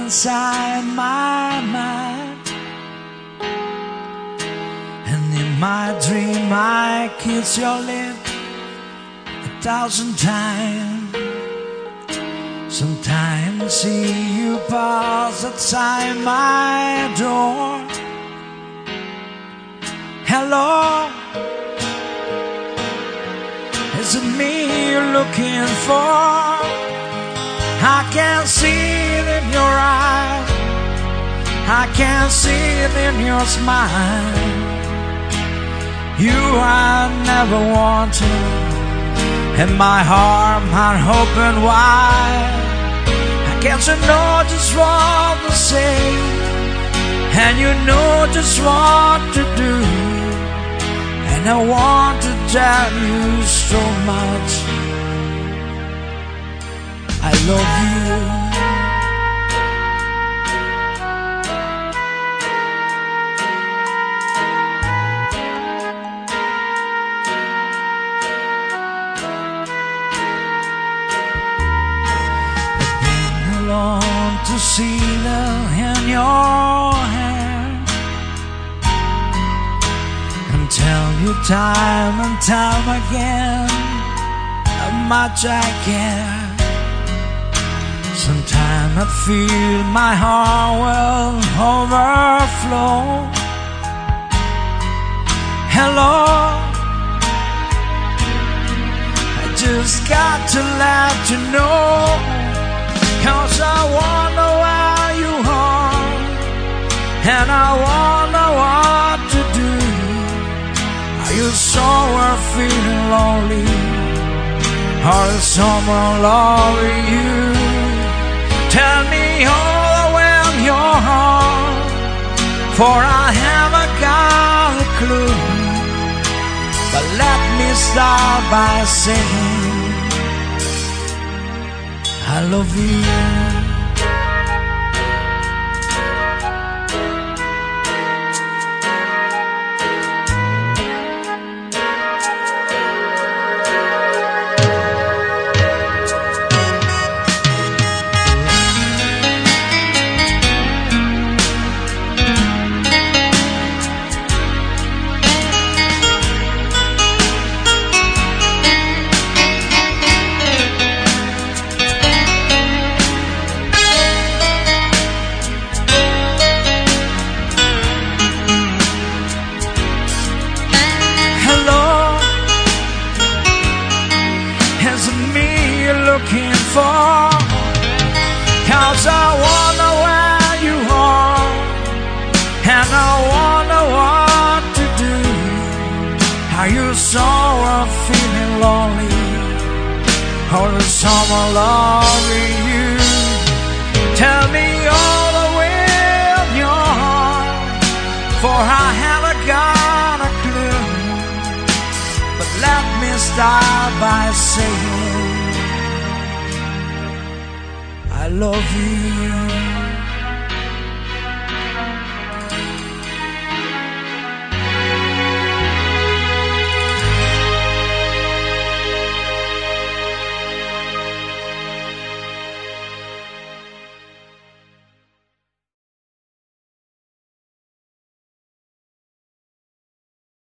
inside my mind, and in my dream I kiss your lips 1,000 times. Sometimes I see you pass outside my door. Hello, is it me you're looking for? I can see it in your eyes, I can see it in your smile. You I never wanted, and my heart might open wide. I guess you know just what to say, and you know just what to do, and I want to tell you so much. I love you. I've been alone to see the in your hand, and tell you time and time again how much I care. Sometimes I feel my heart will overflow. Hello, I just got to let you know, 'cause I wonder where you are, and I wonder what to do. Are you somewhere feeling lonely, or is someone loving you? Tell me all when you're home, for I haven't got a clue. But let me start by saying I love you. Looking for, 'cause I wonder where you are, and I wonder what to do. Are you somewhere feeling lonely, or is someone loving you? Tell me all the way of your heart, for I haven't got a clue. But let me start by saying I love you.